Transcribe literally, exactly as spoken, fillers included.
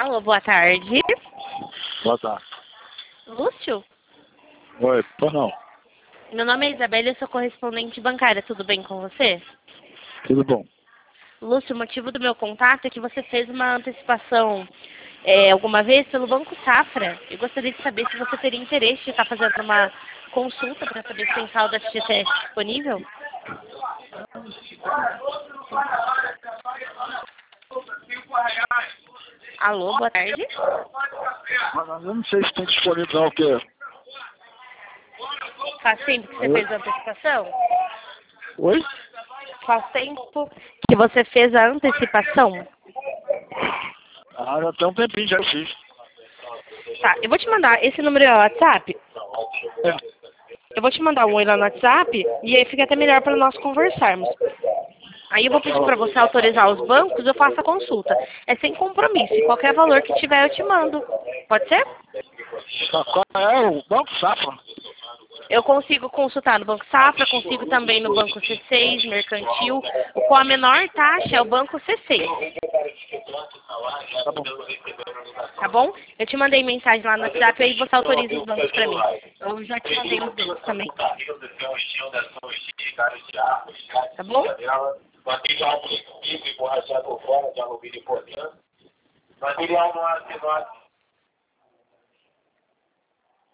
Alô, boa tarde. Boa tarde. Lúcio? Oi, pois não. Meu nome é Isabela e eu sou correspondente bancária. Tudo bem com você? Tudo bom. Lúcio, o motivo do meu contato é que você fez uma antecipação é, alguma vez pelo Banco Safra. Eu gostaria de saber se você teria interesse de estar fazendo uma consulta para saber se tem saldo F G T S disponível. Alô, boa tarde. Mas eu não sei se tem disponível não, o quê? Faz tempo que você fez a antecipação? Oi? Faz tempo que você fez a antecipação? Ah, já tem um tempinho, já fiz. Tá, eu vou te mandar esse número é o WhatsApp. É. Eu vou te mandar um oi lá no WhatsApp e aí fica até melhor para nós conversarmos. Aí eu vou pedir para você autorizar os bancos, eu faço a consulta. É sem compromisso, e qualquer valor que tiver eu te mando. Pode ser? Tá, qual é o Banco Safra? Eu consigo consultar no Banco Safra, consigo também no Banco C seis, Mercantil. O com a menor taxa é o Banco C seis. Tá bom. Tá bom? Eu te mandei mensagem lá no WhatsApp e aí você autoriza os bancos para mim. Eu já te mandei os bancos também. Tá bom? Material muito e borrachado por fora, de alumínio por dentro. Material no ar,